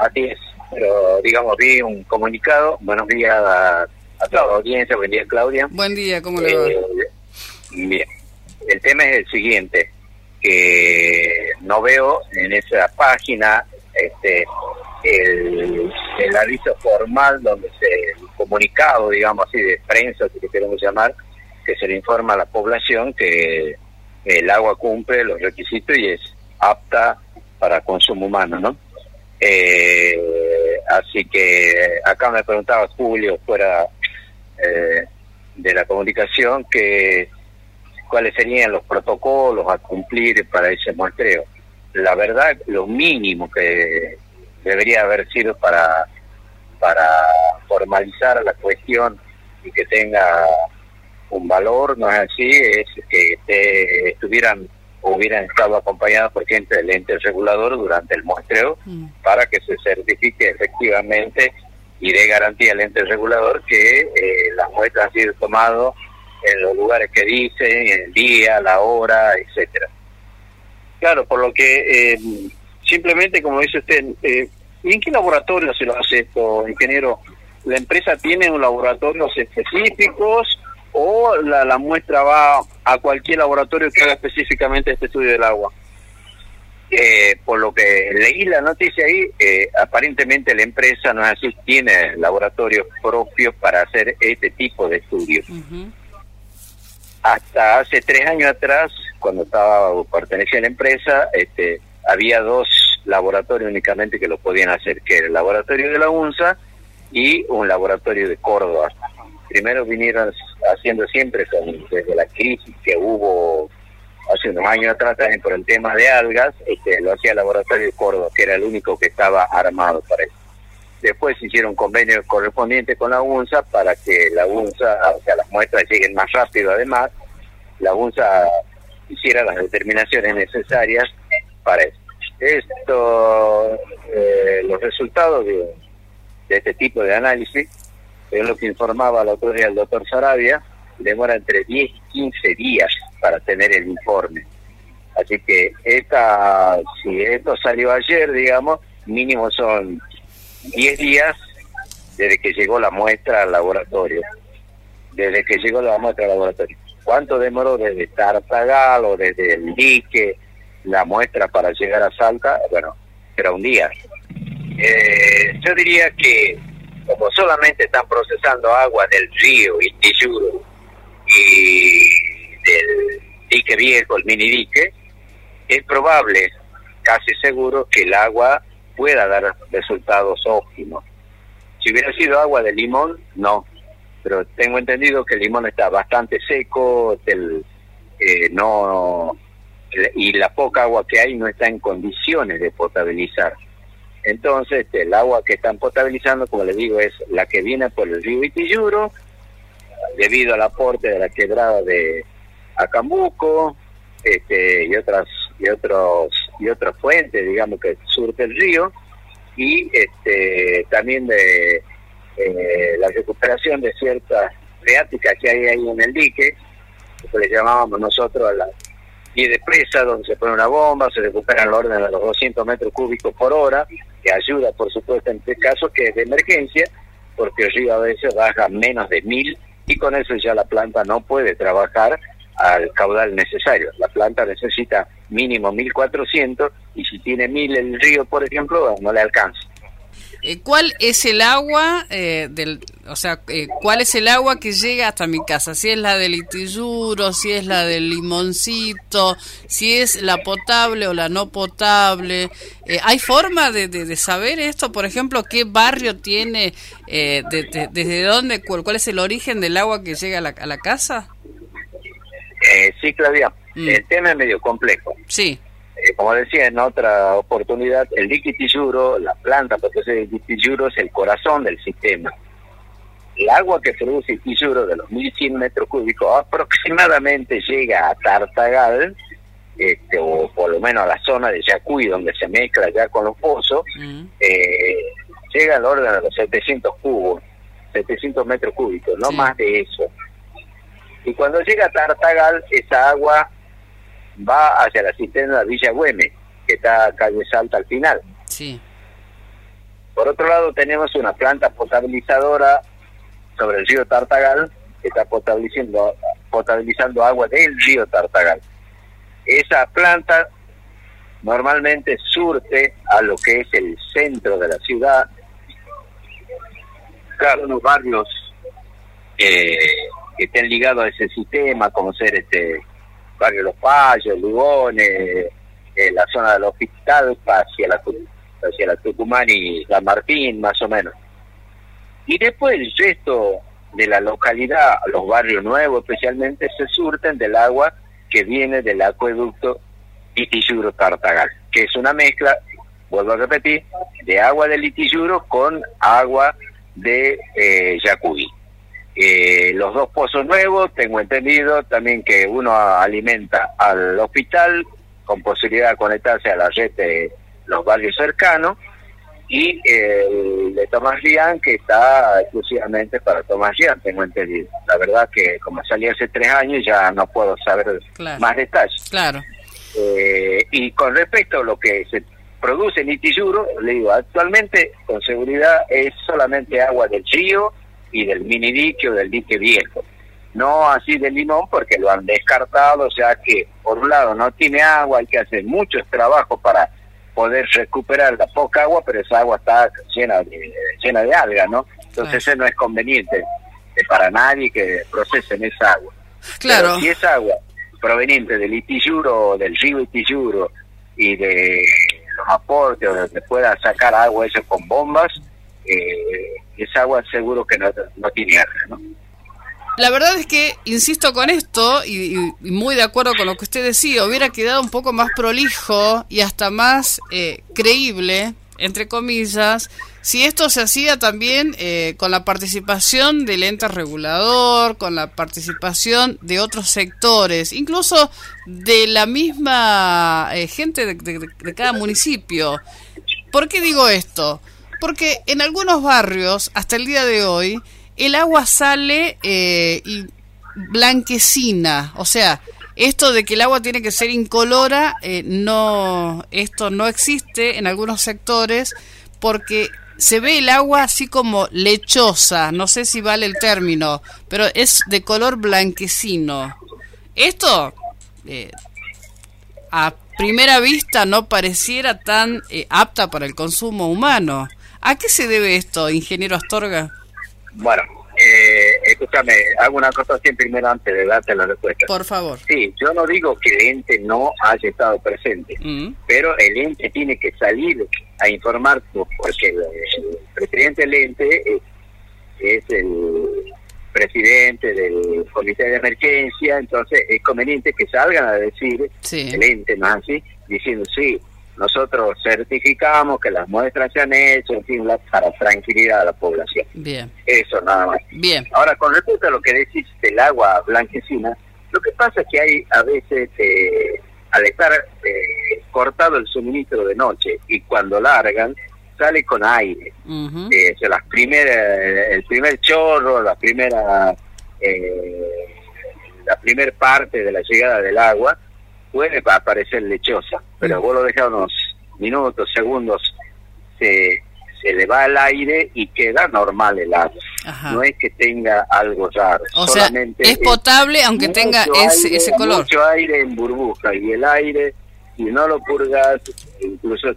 Así es, pero digamos, vi un comunicado. Buenos días a toda la audiencia. Buen día, Claudia. Buen día, ¿cómo le va? Bien, el tema es el siguiente, que no veo en esa página el aviso formal donde el comunicado, digamos así, de prensa, si le queremos llamar, que se le informa a la población que el agua cumple los requisitos y es apta para consumo humano, ¿no? Así que acá me preguntaba Julio, fuera de la comunicación, que cuáles serían los protocolos a cumplir para ese muestreo. La verdad, lo mínimo que debería haber sido para formalizar la cuestión y que tenga un valor, no es así, es que hubieran estado acompañados por gente del ente regulador durante el muestreo, para que se certifique efectivamente y dé garantía al ente regulador que las muestras han sido tomadas en los lugares que dicen, el día, la hora, etcétera. Claro, por lo que simplemente, como dice usted, ¿y en qué laboratorio se lo hace esto, ingeniero? ¿La empresa tiene un laboratorios específicos o la muestra va a cualquier laboratorio que haga específicamente este estudio del agua? Por lo que leí la noticia ahí, aparentemente la empresa, no es así, tiene laboratorios propios para hacer este tipo de estudios. Hasta hace 3 años atrás, cuando pertenecía a la empresa, había 2 laboratorios únicamente que lo podían hacer, que era el laboratorio de la UNSA y un laboratorio de Córdoba. Primero vinieron haciendo siempre, desde la crisis que hubo hace unos años atrás también por el tema de algas, lo hacía el laboratorio de Córdoba, que era el único que estaba armado para eso. Después se hicieron convenios correspondientes con la UNSA para que la UNSA, o sea, las muestras lleguen más rápido. Además, la UNSA hiciera las determinaciones necesarias para eso. Los resultados de este tipo de análisis, es lo que informaba el otro día el doctor Sarabia, demora entre 10 y 15 días para tener el informe. Así que si esto salió ayer, digamos, mínimo son 10 días desde que llegó la muestra al laboratorio. ¿Cuánto demoró desde Tartagal o desde el dique la muestra para llegar a Salta? Bueno, era un día. Yo diría que como solamente están procesando agua del río Itilludo y del dique viejo, el mini dique, es probable, casi seguro, que el agua pueda dar resultados óptimos. Si hubiera sido agua de Limón, no, pero tengo entendido que el Limón está bastante seco, y la poca agua que hay no está en condiciones de potabilizar. Entonces, el agua que están potabilizando, como les digo, es la que viene por el río Itilluro, debido al aporte de la quebrada de Acambuco, y otras fuentes, digamos, que surte el río, y también de la recuperación de ciertas freáticas que hay ahí en el dique, que le llamábamos nosotros a la pie de presa, donde se pone una bomba, se recuperan el orden de los 200 metros cúbicos por hora, que ayuda, por supuesto, en este caso, que es de emergencia, porque el río a veces baja menos de 1000, y con eso ya la planta no puede trabajar al caudal necesario. La planta necesita mínimo 1400, y si tiene 1000 el río, por ejemplo, no le alcanza. ¿Cuál es el agua cuál es el agua que llega hasta mi casa? Si es la del Itilluro, si es la del Limoncito, si es la potable o la no potable. ¿Hay forma de saber esto? Por ejemplo, ¿qué barrio tiene, desde dónde, cuál es el origen del agua que llega a la casa? Sí, Claudia, el tema es medio complejo. Sí. Como decía en otra oportunidad, el dique Itilluro, la planta porque el Itilluro es el corazón del sistema. El agua que produce Itilluro de los 1100 metros cúbicos aproximadamente llega a Tartagal, o por lo menos a la zona de Yacuy, donde se mezcla ya con los pozos, llega al orden de los 700 metros cúbicos, no más de eso. Y cuando llega a Tartagal, esa agua va hacia la cisterna de Villa Güemes, que está a calle Salta al final. Sí. Por otro lado, tenemos una planta potabilizadora sobre el río Tartagal, que está potabilizando agua del río Tartagal. Esa planta normalmente surte a lo que es el centro de la ciudad, claro, los barrios que estén ligados a ese sistema, como ser barrio Los Payos, Lugones, la zona del hospital, hacia la Tucumán y San Martín, más o menos. Y después el resto de la localidad, los barrios nuevos especialmente, se surten del agua que viene del acueducto Itiyuro-Tartagal, que es una mezcla, vuelvo a repetir, de agua del Itiyuro con agua de Yacubí. Los dos pozos nuevos, tengo entendido también que uno alimenta al hospital con posibilidad de conectarse a la red de los barrios cercanos, y el de Tomás Rián, que está exclusivamente para Tomás Rián, tengo entendido. La verdad que como salí hace 3 años ya no puedo saber más detalles. Claro. Y con respecto a lo que se produce en Itiyuro, le digo, actualmente con seguridad es solamente agua del río y del mini dique o del dique viejo. No así del Limón, porque lo han descartado, o sea que por un lado no tiene agua, hay que hacer muchos trabajos para poder recuperar la poca agua, pero esa agua está llena de algas, ¿no? Entonces eso no es conveniente para nadie que procesen esa agua. Claro. Pero si es agua proveniente del Itiyuro, del río Itiyuro, y de los aportes, o donde pueda sacar agua eso con bombas, esa agua seguro que no tiene algas, ¿no? La verdad es que, insisto con esto, y muy de acuerdo con lo que usted decía, hubiera quedado un poco más prolijo y hasta más creíble, entre comillas, si esto se hacía también con la participación del ente regulador, con la participación de otros sectores, incluso de la misma gente de cada municipio. ¿Por qué digo esto? Porque en algunos barrios, hasta el día de hoy, el agua sale y blanquecina, o sea, esto de que el agua tiene que ser incolora, esto no existe en algunos sectores porque se ve el agua así como lechosa, no sé si vale el término, pero es de color blanquecino. Esto, a primera vista, no pareciera tan apta para el consumo humano. ¿A qué se debe esto, ingeniero Astorga? Bueno, escúchame, hago una cosa así primero antes de darte la respuesta. Por favor. Sí, yo no digo que el ente no haya estado presente, pero el ente tiene que salir a informar, porque el presidente del ente es el presidente del comité de emergencia, entonces es conveniente que salgan a decir, el ente, ¿no es así? Diciendo, sí, nosotros certificamos que las muestras se han hecho, en fin, para tranquilidad a la población. Bien. Eso nada más. Bien. Ahora, con respecto a lo que decís del agua blanquecina, lo que pasa es que hay a veces, al estar cortado el suministro de noche y cuando largan, sale con aire. O sea, el primer chorro, la primera parte de la llegada del agua puede aparecer lechosa, pero vos lo dejás unos minutos, segundos, se le va al aire y queda normal el agua. Ajá. No es que tenga algo raro. O solamente sea, es potable aunque tenga ese color. Mucho aire en burbuja, y el aire, si no lo purgas, incluso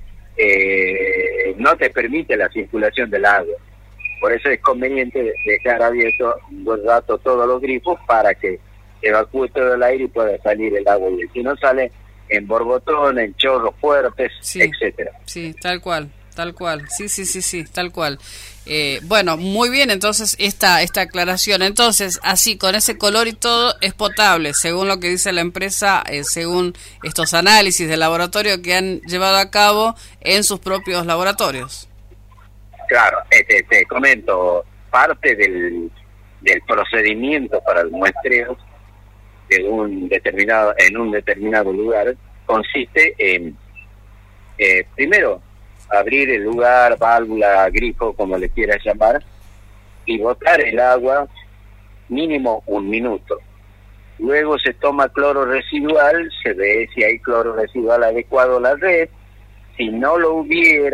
no te permite la circulación del agua. Por eso es conveniente dejar abierto un buen rato todos los grifos para que evacúe todo el aire y pueda salir el agua. Y si no, sale en borbotón, en chorros fuertes, etcétera. Sí, tal cual. Sí, tal cual. Bueno, muy bien, entonces esta aclaración. Entonces, así, con ese color y todo, es potable, según lo que dice la empresa, según estos análisis de laboratorio que han llevado a cabo en sus propios laboratorios. Claro, te comento, parte del procedimiento para el muestreo en un determinado lugar consiste en, primero, abrir el lugar, válvula, grifo, como le quieras llamar, y botar el agua mínimo 1 minuto. Luego se toma cloro residual, se ve si hay cloro residual adecuado a la red. Si no lo hubiera,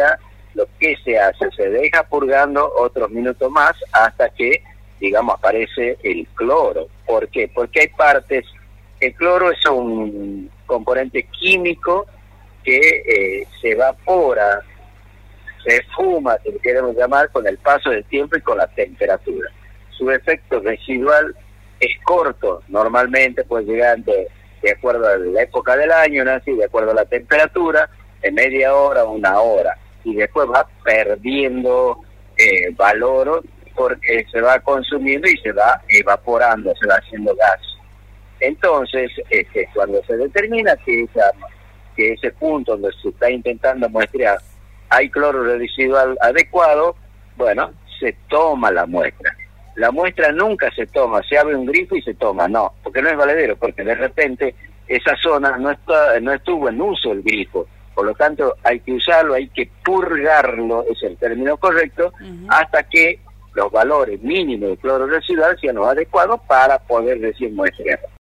lo que se hace, se deja purgando otros minutos más hasta que, digamos, aparece el cloro. ¿Por qué? Porque hay partes, el cloro es un componente químico que se evapora, se fuma, si lo queremos llamar, con el paso del tiempo y con la temperatura. Su efecto residual es corto, normalmente puede llegar de acuerdo a la época del año, ¿no? Así, de acuerdo a la temperatura, de media hora a una hora, y después va perdiendo valor porque se va consumiendo y se va evaporando, se va haciendo gas. Entonces, cuando se determina que ese punto donde se está intentando muestrear hay cloro residual adecuado, bueno, se toma la muestra. La muestra nunca se toma, se abre un grifo y se toma, no, porque no es valedero, porque de repente esa zona no estuvo en uso el grifo, por lo tanto hay que usarlo, hay que purgarlo, es el término correcto, hasta que los valores mínimos de cloro residual sean los adecuados para poder decir muestrear.